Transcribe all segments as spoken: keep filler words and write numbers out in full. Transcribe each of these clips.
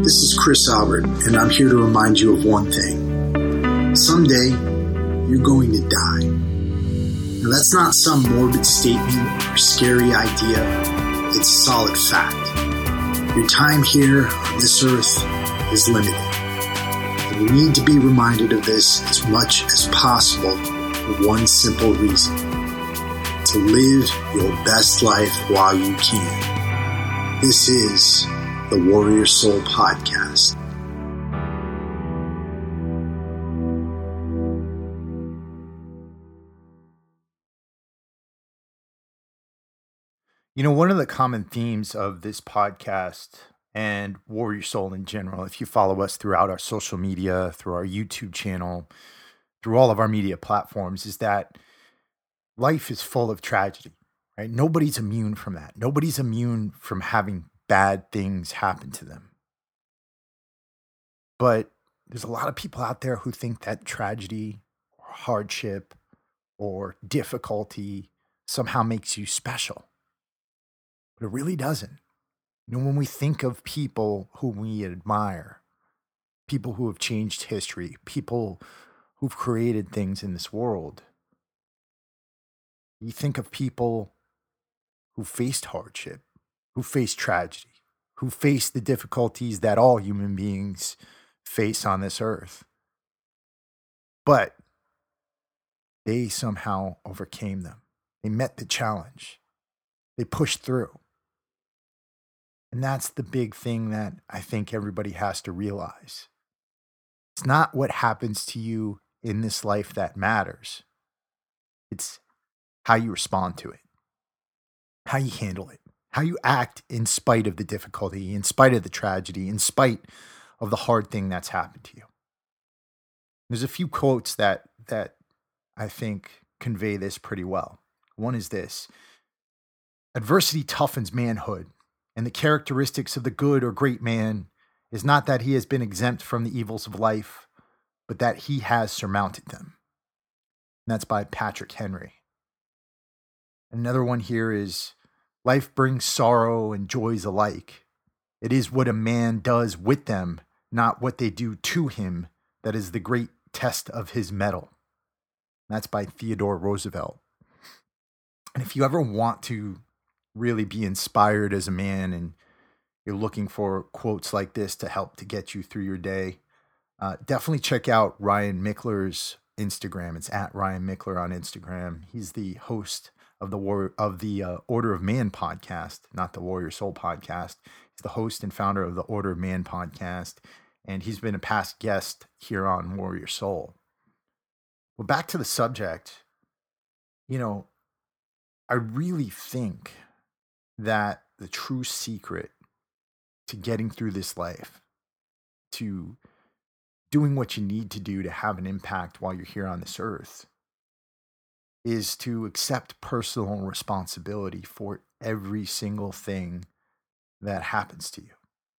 This is Chris Albert, and I'm here to remind you of one thing. Someday, you're going to die. Now, that's not some morbid statement or scary idea. It's solid fact. Your time here on this earth is limited. And you need to be reminded of this as much as possible for one simple reason. To live your best life while you can. This is the Warrior Soul Podcast. You know, one of the common themes of this podcast and Warrior Soul in general, if you follow us throughout our social media, through our YouTube channel, through all of our media platforms, is that life is full of tragedy, right? Nobody's immune from that. Nobody's immune from having bad things happen to them. But there's a lot of people out there who think that tragedy or hardship or difficulty somehow makes you special. But it really doesn't. You know, when we think of people who we admire, people who have changed history, people who've created things in this world, you think of people who faced hardship, who faced tragedy, who faced the difficulties that all human beings face on this earth. But they somehow overcame them. They met the challenge. They pushed through. And that's the big thing that I think everybody has to realize. It's not what happens to you in this life that matters. It's how you respond to it, how you handle it, how you act in spite of the difficulty, in spite of the tragedy, in spite of the hard thing that's happened to you. There's a few quotes that that I think convey this pretty well. One is this: adversity toughens manhood, and the characteristics of the good or great man is not that he has been exempt from the evils of life, but that he has surmounted them. And that's by Patrick Henry. Another one here is: life brings sorrow and joys alike. It is what a man does with them, not what they do to him, that is the great test of his mettle. That's by Theodore Roosevelt. And if you ever want to really be inspired as a man and you're looking for quotes like this to help to get you through your day, uh, definitely check out Ryan Michler's Instagram. It's at Ryan Michler on Instagram. He's the host of the War of the uh, Order of Man podcast, not the Warrior Soul podcast. He's the host and founder of the Order of Man podcast, and he's been a past guest here on Warrior Soul. Well, back to the subject, you know, I really think that the true secret to getting through this life, to doing what you need to do to have an impact while you're here on this earth, is to accept personal responsibility for every single thing that happens to you.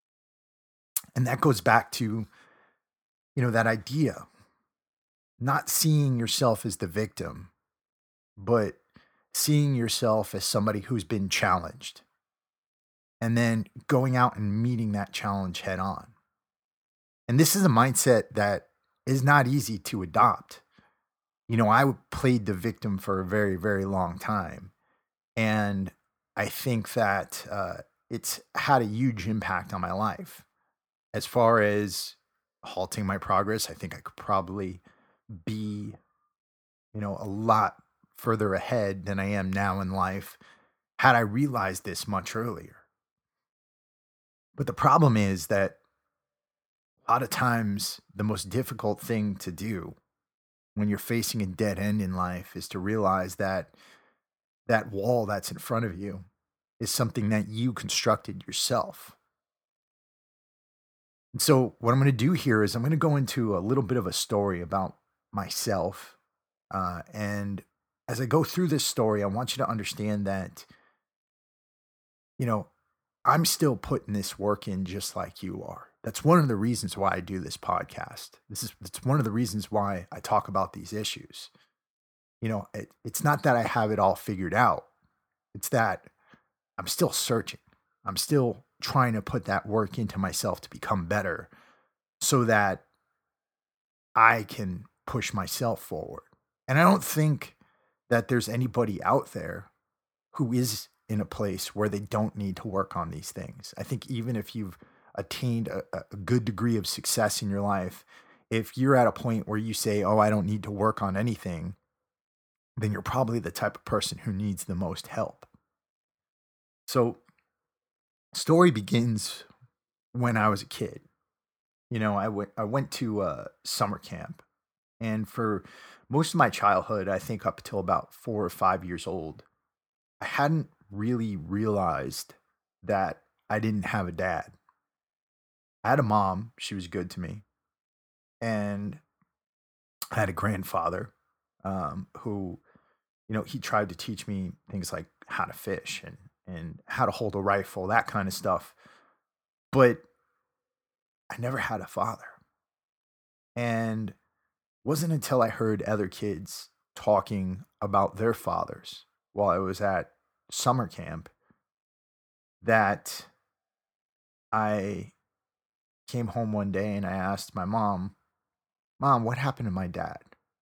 And that goes back to, you know, that idea, not seeing yourself as the victim, but seeing yourself as somebody who's been challenged and then going out and meeting that challenge head on. And this is a mindset that is not easy to adopt. You know, I played the victim for a very, very long time. And I think that uh, it's had a huge impact on my life. As far as halting my progress, I think I could probably be, you know, a lot further ahead than I am now in life had I realized this much earlier. But the problem is that a lot of times the most difficult thing to do when you're facing a dead end in life is to realize that that wall that's in front of you is something that you constructed yourself. And so what I'm going to do here is I'm going to go into a little bit of a story about myself. Uh, and as I go through this story, I want you to understand that, you know, I'm still putting this work in just like you are. That's one of the reasons why I do this podcast. This is it's one of the reasons why I talk about these issues. You know, it, it's not that I have it all figured out. It's that I'm still searching. I'm still trying to put that work into myself to become better so that I can push myself forward. And I don't think that there's anybody out there who is in a place where they don't need to work on these things. I think even if you've attained a, a good degree of success in your life, if you're at a point where you say, oh, I don't need to work on anything, then you're probably the type of person who needs the most help. So, story begins when I was a kid. You know, I went I went to uh, summer camp, and for most of my childhood, I think up until about four or five years old, I hadn't really realized that I didn't have a dad. I had a mom; she was good to me, and I had a grandfather um, who, you know, he tried to teach me things like how to fish and and how to hold a rifle, that kind of stuff. But I never had a father. And wasn't until I heard other kids talking about their fathers while I was at summer camp that I came home one day and I asked my mom, Mom, what happened to my dad?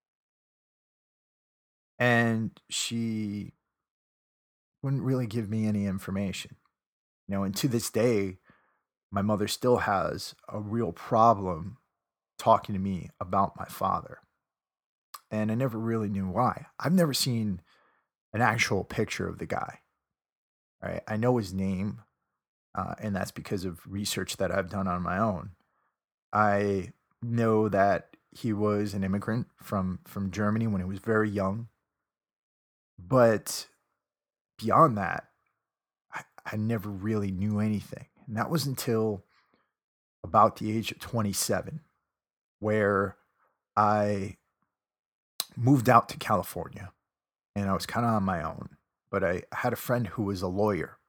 And she wouldn't really give me any information. You know, and to this day, my mother still has a real problem talking to me about my father. And I never really knew why. I've never seen an actual picture of the guy. Right? I know his name, uh, and that's because of research that I've done on my own. I know that he was an immigrant from from Germany when he was very young, but beyond that, I, I never really knew anything. And that was until about the age of twenty-seven, where I moved out to California and I was kind of on my own. But I had a friend who was a lawyer,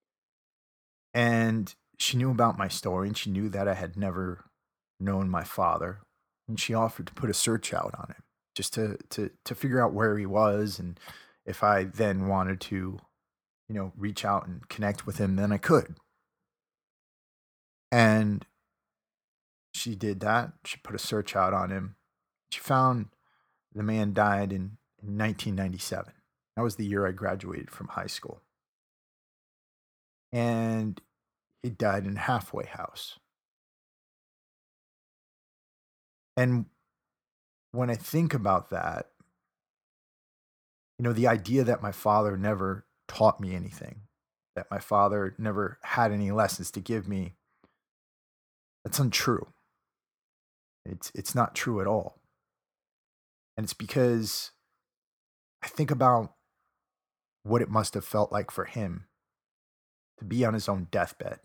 and she knew about my story and she knew that I had never known my father. And she offered to put a search out on him just to, to, to figure out where he was. And if I then wanted to, you know, reach out and connect with him, then I could. And she did that. She put a search out on him. She found the man died in, in nineteen ninety-seven. That was the year I graduated from high school. And he died in a halfway house. And when I think about that, you know, the idea that my father never taught me anything, that my father never had any lessons to give me, that's untrue. It's it's not true at all. And it's because I think about what it must have felt like for him to be on his own deathbed,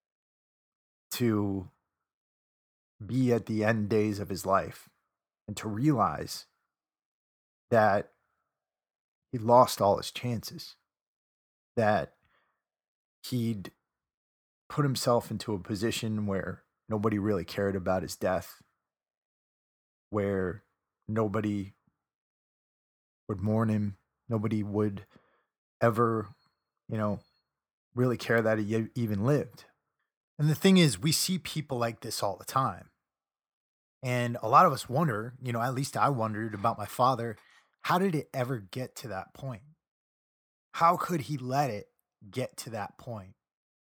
to be at the end days of his life, and to realize that he lost all his chances, that he'd put himself into a position where nobody really cared about his death, where nobody would mourn him, nobody would ever, you know, really care that he e- even lived. And the thing is, we see people like this all the time. And a lot of us wonder, you know, at least I wondered about my father, how did it ever get to that point? How could he let it get to that point?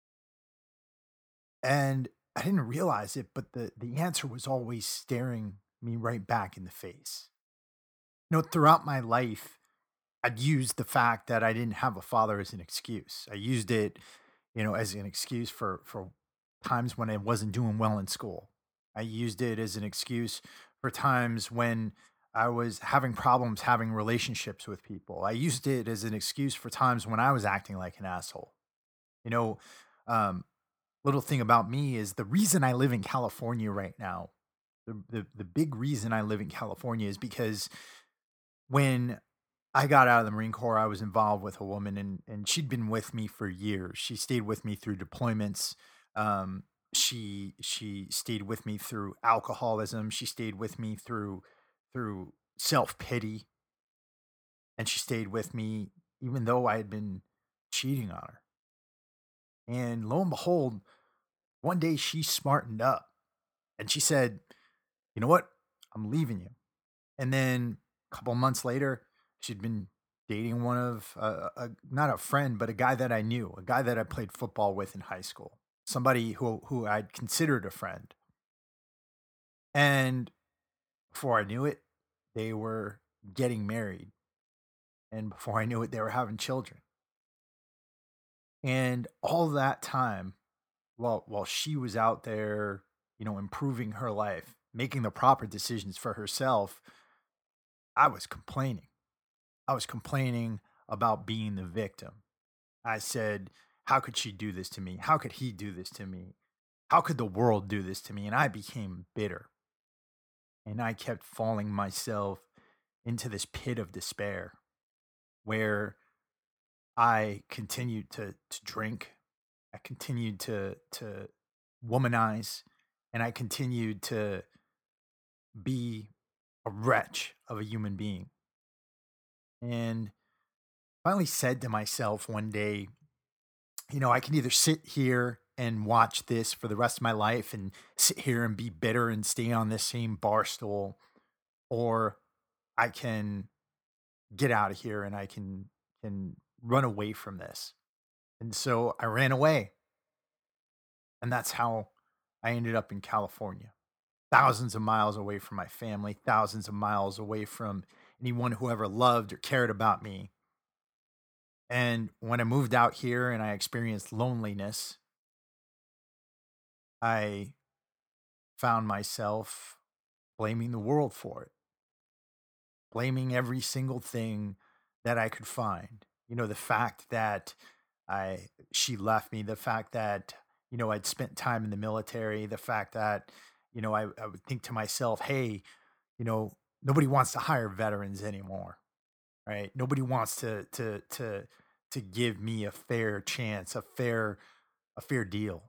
And I didn't realize it, but the, the answer was always staring me right back in the face. You know, throughout my life, I'd used the fact that I didn't have a father as an excuse. I used it, you know, as an excuse for for times when I wasn't doing well in school. I used it as an excuse for times when I was having problems having relationships with people. I used it as an excuse for times when I was acting like an asshole. You know, um, little thing about me is the reason I live in California right now. The, the the big reason I live in California is because when I got out of the Marine Corps, I was involved with a woman, and and she'd been with me for years. She stayed with me through deployments. Um, she she stayed with me through alcoholism. She stayed with me through through self pity, and she stayed with me even though I had been cheating on her. And lo and behold, one day she smartened up and she said, "You know what? I'm leaving you." And then a couple months later, she'd been dating one of uh, a, not a friend, but a guy that I knew, a guy that I played football with in high school, somebody who who I'd considered a friend. And before I knew it, they were getting married, and before I knew it, they were having children. And all that time, while while she was out there, you know, improving her life, making the proper decisions for herself, I was complaining. I was complaining about being the victim. I said, "How could she do this to me? How could he do this to me? How could the world do this to me?" And I became bitter. And I kept falling myself into this pit of despair where I continued to to drink. I continued to to womanize, and I continued to be a wretch of a human being. And finally said to myself one day, you know, I can either sit here and watch this for the rest of my life and sit here and be bitter and stay on this same bar stool, or I can get out of here and I can can run away from this. And so I ran away. And that's how I ended up in California, thousands of miles away from my family, thousands of miles away from anyone who ever loved or cared about me. And when I moved out here and I experienced loneliness, I found myself blaming the world for it, blaming every single thing that I could find. You know, the fact that I she left me, the fact that, you know, I'd spent time in the military, the fact that, you know, I, I would think to myself, hey, you know, nobody wants to hire veterans anymore, right? Nobody wants to to to to give me a fair chance, a fair a fair deal.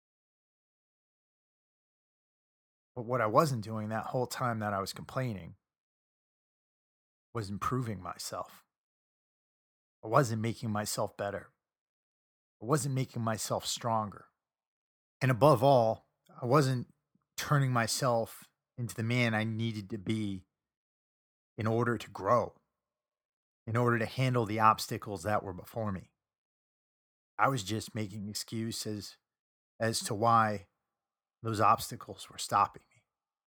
But what I wasn't doing that whole time that I was complaining was improving myself. I wasn't making myself better. I wasn't making myself stronger. And above all, I wasn't turning myself into the man I needed to be in order to grow, in order to handle the obstacles that were before me. I was just making excuses as to why those obstacles were stopping me.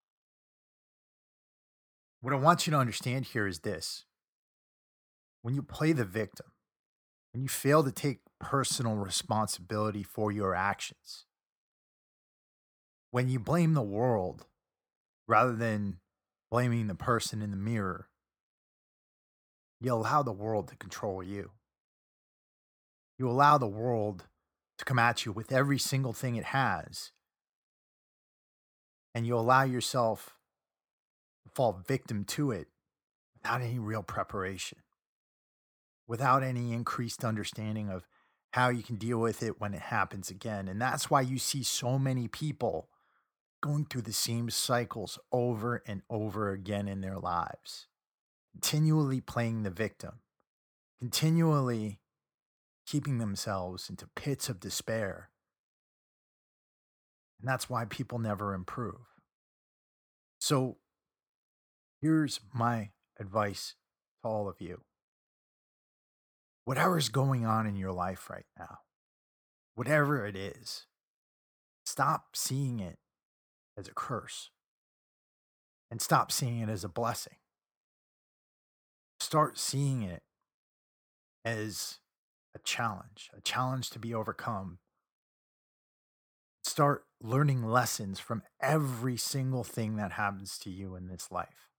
What I want you to understand here is this: when you play the victim, when you fail to take personal responsibility for your actions, when you blame the world rather than blaming the person in the mirror, you allow the world to control you. You allow the world to come at you with every single thing it has, and you allow yourself to fall victim to it without any real preparation, without any increased understanding of how you can deal with it when it happens again. And that's why you see so many people going through the same cycles over and over again in their lives, continually playing the victim, continually keeping themselves into pits of despair. And that's why people never improve. So here's my advice to all of you. Whatever's going on in your life right now, whatever it is, stop seeing it as a curse and stop seeing it as a blessing. Start seeing it as a challenge, a challenge to be overcome. Start learning lessons from every single thing that happens to you in this life.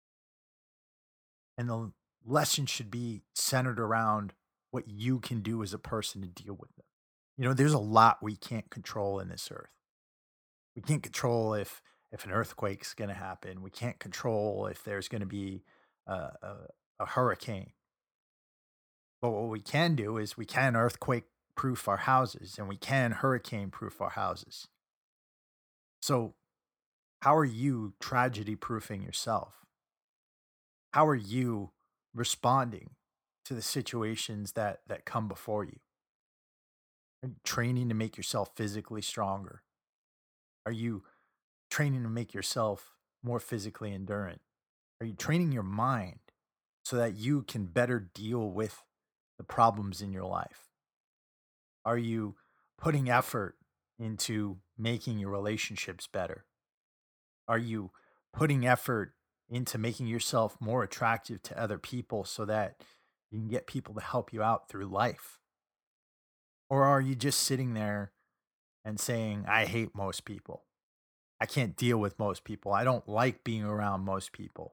And the lesson should be centered around what you can do as a person to deal with them. You know, there's a lot we can't control in this earth. We can't control if if an earthquake's going to happen. We can't control if there's going to be a, a, a hurricane. But what we can do is we can earthquake proof our houses and we can hurricane proof our houses. So, how are you tragedy proofing yourself? How are you responding to the situations that that come before you? Are you training to make yourself physically stronger? Are you training to make yourself more physically endurant? Are you training your mind so that you can better deal with the problems in your life? Are you putting effort into making your relationships better? Are you putting effort into making yourself more attractive to other people so that you can get people to help you out through life? Or are you just sitting there and saying, I hate most people? I can't deal with most people. I don't like being around most people.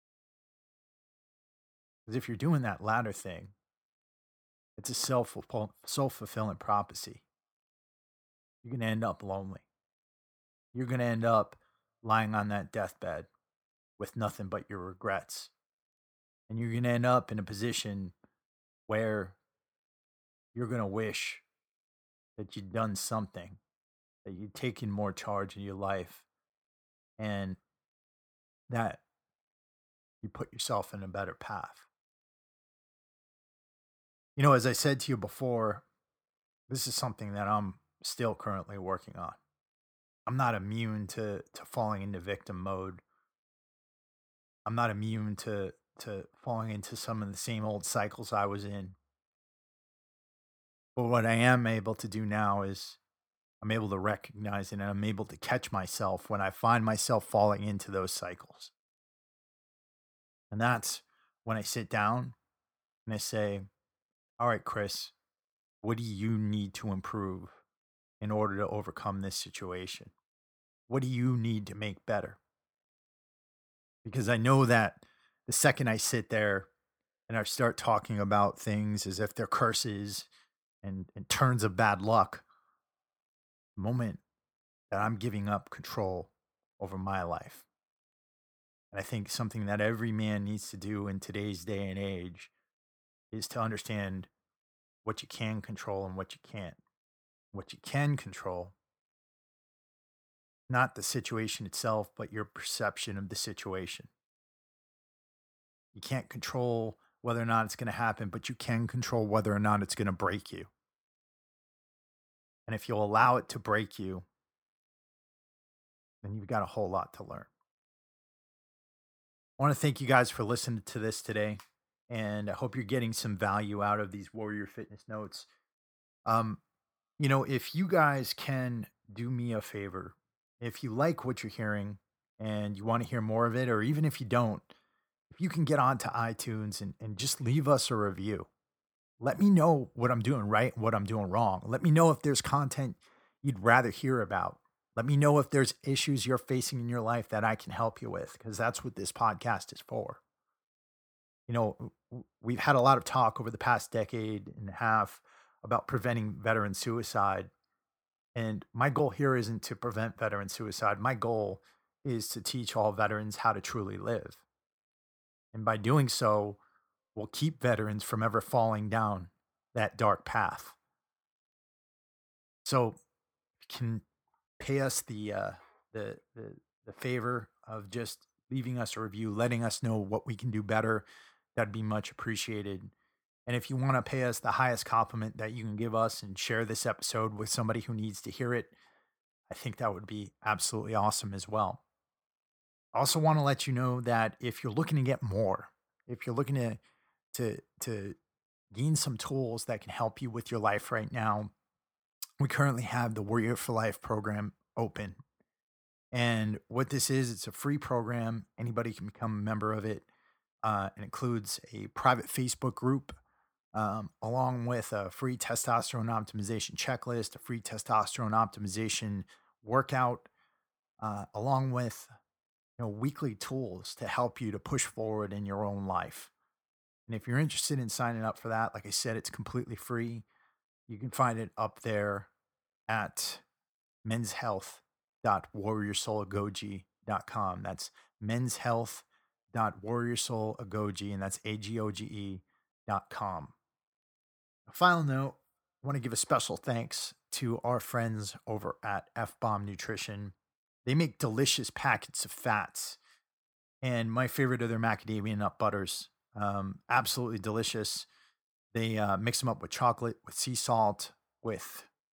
Because if you're doing that latter thing, it's a self self fulfilling prophecy. You're going to end up lonely. You're going to end up lying on that deathbed with nothing but your regrets. And you're going to end up in a position where you're going to wish that you'd done something, that you'd taken more charge in your life, and that you put yourself in a better path. You know, as I said to you before, this is something that I'm still currently working on. I'm not immune to, to falling into victim mode. I'm not immune to, to falling into some of the same old cycles I was in. But what I am able to do now is I'm able to recognize it, and I'm able to catch myself when I find myself falling into those cycles. And that's when I sit down and I say, all right, Chris, what do you need to improve in order to overcome this situation? What do you need to make better? Because I know that the second I sit there and I start talking about things as if they're curses and, and turns of bad luck, the moment that I'm giving up control over my life. And I think something that every man needs to do in today's day and age is to understand what you can control and what you can't. What you can control, not the situation itself, but your perception of the situation. You can't control whether or not it's going to happen, but you can control whether or not it's going to break you. And if you'll allow it to break you, then you've got a whole lot to learn. I want to thank you guys for listening to this today, and I hope you're getting some value out of these Warrior Fitness notes. Um, you know, if you guys can do me a favor, if you like what you're hearing and you want to hear more of it, or even if you don't, if you can get onto iTunes and, and just leave us a review. Let me know what I'm doing right and what I'm doing wrong. Let me know if there's content you'd rather hear about. Let me know if there's issues you're facing in your life that I can help you with, because that's what this podcast is for. You know, we've had a lot of talk over the past decade and a half about preventing veteran suicide. And my goal here isn't to prevent veteran suicide. My goal is to teach all veterans how to truly live. And by doing so, we'll keep veterans from ever falling down that dark path. So you can pay us the, uh, the, the, the favor of just leaving us a review, letting us know what we can do better. That'd be much appreciated. And if you want to pay us the highest compliment that you can give us and share this episode with somebody who needs to hear it, I think that would be absolutely awesome as well. I also want to let you know that if you're looking to get more, if you're looking to to to gain some tools that can help you with your life right now, we currently have the Warrior for Life program open. And what this is, it's a free program. Anybody can become a member of it. Uh, it includes a private Facebook group, um, along with a free testosterone optimization checklist, a free testosterone optimization workout, uh, along with you know weekly tools to help you to push forward in your own life. And if you're interested in signing up for that, like I said, it's completely free. You can find it up there at men's health dot warrior soul agoge dot com. That's men's health dot warrior soul agoge, and that's A G O G E dot com. A final note, I want to give a special thanks to our friends over at F-Bomb Nutrition. They make delicious packets of fats, and my favorite are their macadamia nut butters. Um, absolutely delicious. They uh, mix them up with chocolate, with sea salt, with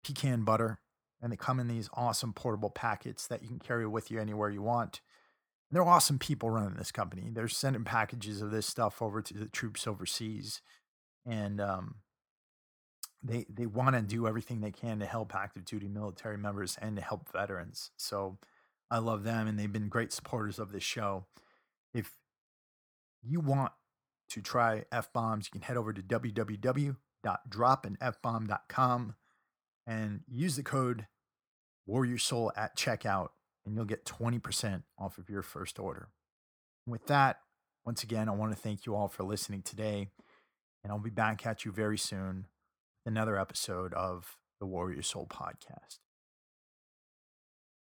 pecan butter, and they come in these awesome portable packets that you can carry with you anywhere you want. And they're awesome people running this company. They're sending packages of this stuff over to the troops overseas, and um, they they want to do everything they can to help active duty military members and to help veterans. So I love them, and they've been great supporters of this show. If you want to try F-bombs, you can head over to w w w dot drop an f bomb dot com and use the code Warrior Soul at checkout, and you'll get twenty percent off of your first order. With that, once again, I want to thank you all for listening today, and I'll be back at you very soon with another episode of the Warrior Soul podcast.